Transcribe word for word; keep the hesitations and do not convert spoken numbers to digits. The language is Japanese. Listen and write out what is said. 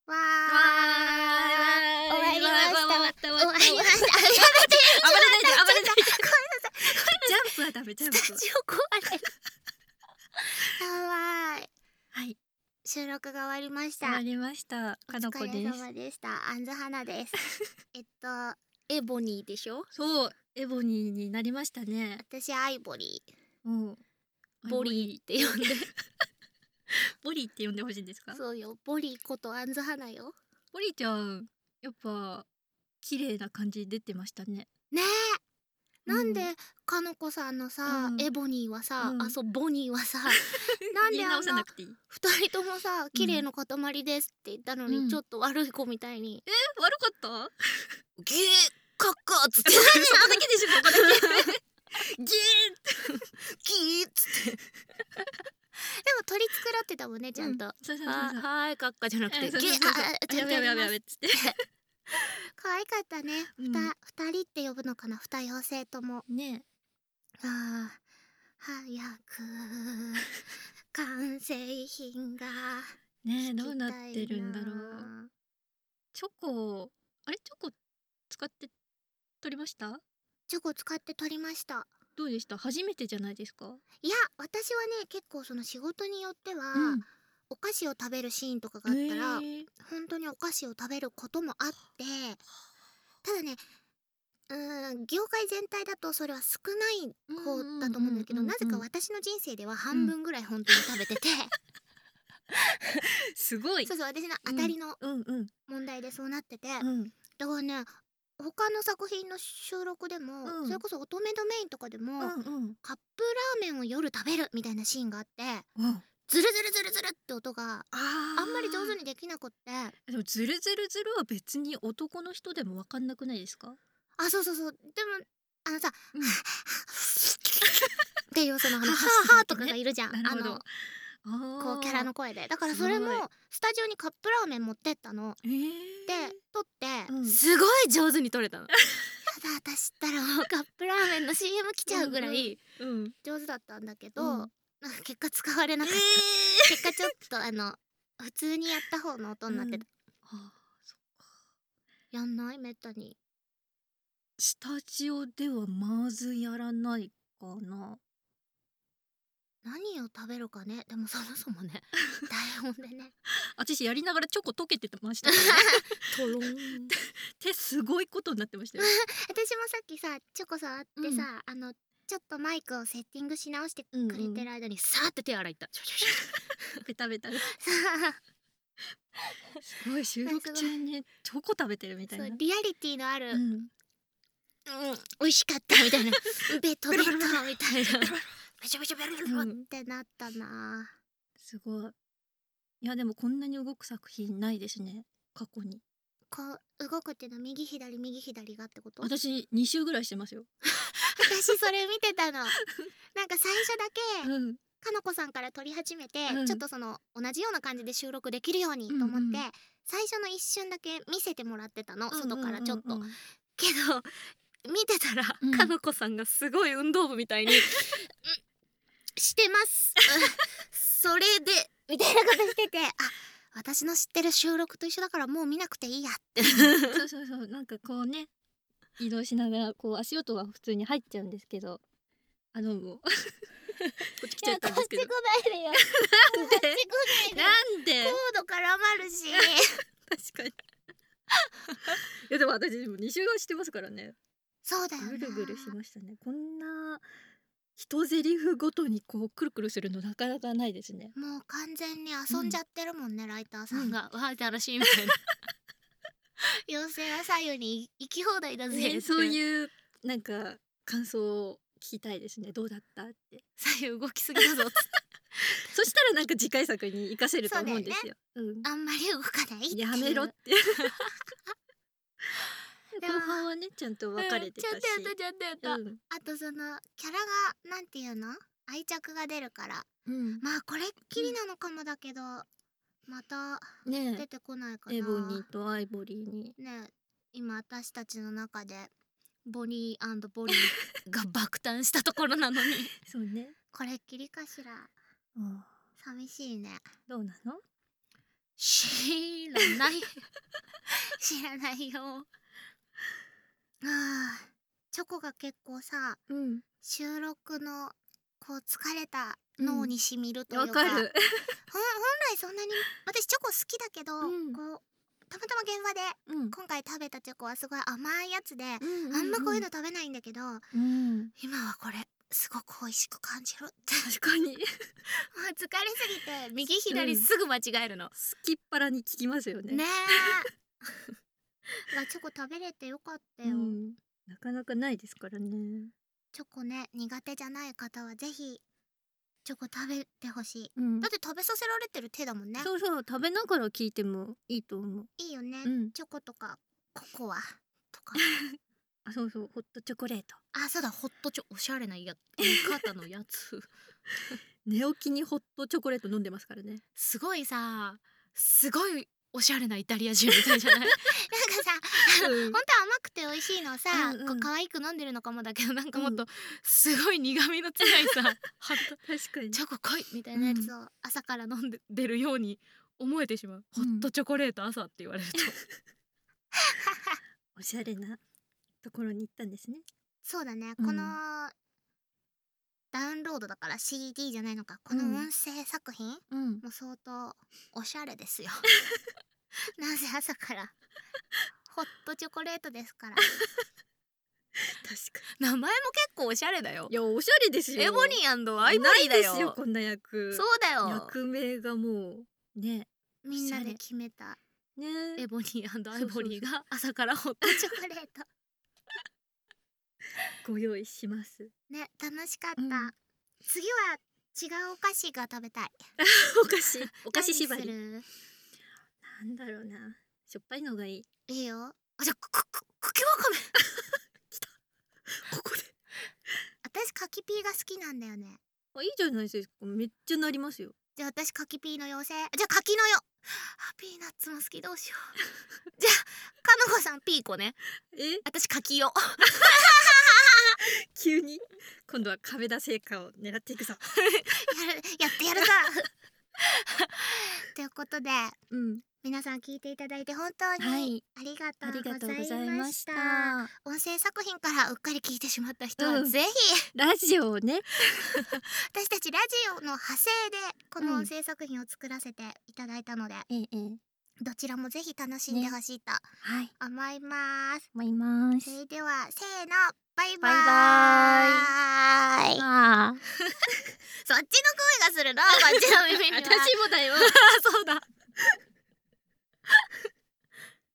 わーわー終わりました終わった終わった終わりました。やめて、 暴れないで暴れないでごめんなさい。 ジャンプはダメジャンプはスタジオ壊れる。やばい。 はい、 収録が終わりました。 終わりました。かのこお疲れです。 様でした。あんずはなです。えっとエボニーでしょ。 そう、エボニーになりましたね。 私アイボリうん、 ー、ボリーって呼んで。 ボリーって呼んでほしいんですか？ そうよ、ボリーことあんずはなよ。 ボリーちゃん、やっぱ綺麗な感じ出てましたね。 ねえ、なんで、 うんかのこさんのさ、 うんエボニーはさ、 うんあ、そうボニーはさ、なん言い直であんなさなくていい。 二人ともさ、綺麗の塊ですって言ったのに、 うんちょっと悪い子みたいに、 え、悪かった？ ゲーカッカーっつって、 そこだけでしょ、そこだけ。ギーッギーっつって。でも取り繕ってたもんね、ちゃんと。 うんそうそうそうそうあ、はーいカッカじゃなくて、ゲー、 そうそうそうそうあ、あ、ちゃやべやべやべやんとやりますべっつって。 可愛かったね。ふた、 うん二人って呼ぶのかな、二妖精とも。 ねあー、早く完成品がえ、ねえ、 聞どうなっきたいてるんだろう。 な。 チョコ、あれチョコ使って撮りました？ チョコ使って撮りました。 どうでした？初めてじゃないですか？ いや、私はね、結構その仕事によっては、 うん。 お菓子を食べるシーンとかがあったら、 へえ。 本当にお菓子を食べることもあって、ただね、うーん、業界全体だとそれは少ない方だと思うんだけど、 うんうんうんうんうんなぜか私の人生では半分ぐらい本当に食べてて、 すごい。 そうそう、私の当たりのうんうん問題でそうなってて、 うんだからね、他の作品の収録でも、 うんそれこそ乙女ドメインとかでも、 うんうんカップラーメンを夜食べるみたいなシーンがあってうん。 ズルズルズルズルって音がああんまり上手にできなくって、 でもズルズルズルは別に男の人でもわかんなくないですか？ あ、そうそうそう、でもあのさ、 うんっていうそのあのはハはーハーとかがいるじゃん、 なるほど。 あのこうキャラの声で、だからすごいそれもスタジオにカップラーメン持ってったのえー、 で撮って、 うんすごい上手に撮れたの。やだ、私ったらもうカップラーメンの シーエム 来ちゃうぐらいうん上手だったんだけど、 うんなんか結果使われなかった、 え結果ちょっとあの普通にやった方の音になってた、 ー、あーそっか。 やんないめったに。 スタジオではまずやらないかな。 何を食べるかね、でもそもそもね台本でね私やりながらチョコ溶けてましたからね。 トローン手すごいことになってましたよ。 私もさっきさチョコ触ってさ、あのちょっとマイクをセッティングし直してくれてる間にさーって手洗いった。 ベタベタで。 さあすごい収録中にチョコ食べてるみたいな。 そうリアリティのある、うん、 うん。 美味しかったみたいなベトベトベロベロベロみたいなめちゃめちゃベロベロってなったな、 すごい。いやでもこんなに動く作品ないですね。過去に。 こう動くっていうのは右左右左がってこと？ 私に周ぐらいしてますよ。 私それ見てたのなんか最初だけ、 うん。 かのこさんから撮り始めて、 うんちょっとその同じような感じで収録できるようにと思って、 うんうん最初の一瞬だけ見せてもらってたの、 うんうんうんうん外からちょっと、けど見てたら、 うんかのこさんがすごい運動部みたいに「うんしてますうんそれで」みたいなことしてて、あ、私の知ってる収録と一緒だからもう見なくていいやってそうそうそう、なんかこうね移動しながらこう足音は普通に入っちゃうんですけど、あのもうこっち来ちゃったんですけど。 いやこっち来ないでよこっち来ないでよなんで？ コード絡まるし確かに。いやでも私もに周はしてますからね。 そうだよな、 ぐるぐるしましたね。こんな一セリフごとにこうくるくるするのなかなかないですね。 もう完全に遊んじゃってるもんね、ライターさんが、わあ楽しいみたいな妖精は左右に行き放題だぜ、 ね、そうういうなんか感想を聞きたいですね。どうだったって。 左右動きすぎだぞっつってそしたらなんか次回作に活かせると思うんですよ。うんあんまり動かないっていうやめろって。 でも後半はねちゃんと分かれてたし。 うんちゃんとやったちゃんとやった、 うんあとそのキャラがなんていうの愛着が出るからうん。 まあこれっきりなのかもだけど、またね出てこないかな、 え、エボニーとアイボリーに。 ねえ今私たちの中でボニーボリーが爆誕したところなのにそうね。 これっきりかしら、 うん、 寂しいね。 どうなの？ 知らない知らないよ。あーチョコが結構さうん収録のこう疲れた脳にしみるというか、 わかるほん本来そんなに私チョコ好きだけど、 うんこうたまたま現場でうん今回食べたチョコはすごい甘いやつで、 うんうんうんあんまこういうの食べないんだけど、 うん今はこれすごく美味しく感じるって確かにもう疲れすぎて右左うんすぐ間違えるの、 すきっ腹に効きますよねねえチョコ食べれてよかったよ、 うんなかなかないですからねチョコね苦手じゃない方はぜひチョコ食べてほしい、 うんだって食べさせられてる手だもんね。 そうそう食べながら聞いてもいいと思ういいよね、 うんチョコとかココアとかあそうそうホットチョコレートあそうだホットチョおしゃれなや言い方のやつ寝起きにホットチョコレート飲んでますからねすごいさすごいおしゃれなイタリア人みたいじゃないなんかさあの、 うんほんと甘くて美味しいのさ、 うんうんこう可愛く飲んでるのかもだけどなんかもっとうんすごい苦味の強いさほんと確かにチョコ濃いみたいなやつを朝から飲んでるように思えてしまう、 うんホットチョコレート朝って言われるとおしゃれなところに行ったんですねそうだね、 うんこのダウンロードだから シーディー じゃないのかこのうん音声作品、 うんもう相当おしゃれですよなぜ朝からホットチョコレートですから確か名前も結構おしゃれだよにいやおしゃれですよエボニーアイボリーだないですよよこんな役そうだよ役名がもうねみんなで決めたねエボニーアイボリーが朝からホットチョコレートご用意しますね楽しかった、 うん次は違うお菓子が食べたいお菓子お菓子縛り何するなんだろうなしょっぱいのがいいいいよあじゃあくくく茎わかめここで私柿ピーが好きなんだよねあいいじゃないですかめっちゃなりますよじゃあ私柿ピーの妖精じゃあ柿のよあピーナッツも好きどうしようじゃあかのこさんピーコねえ私柿よ急に今度は壁田製菓を狙っていくぞやるやってやるぞということでうん皆さん聞いていただいて本当はにいありがとありがとううござございましいました、 た音声作品からうっかり聞いてしまった人はうんぜひ、 ラジオをね私たちラジオの派生でこの音声作品を作らせていただいたので、 ええええどちらもぜひ楽しんでほしいとはい思います、 思いまそすれではせーのバイババイーイああそっちの声がするなこっちの耳には私もだよそうだ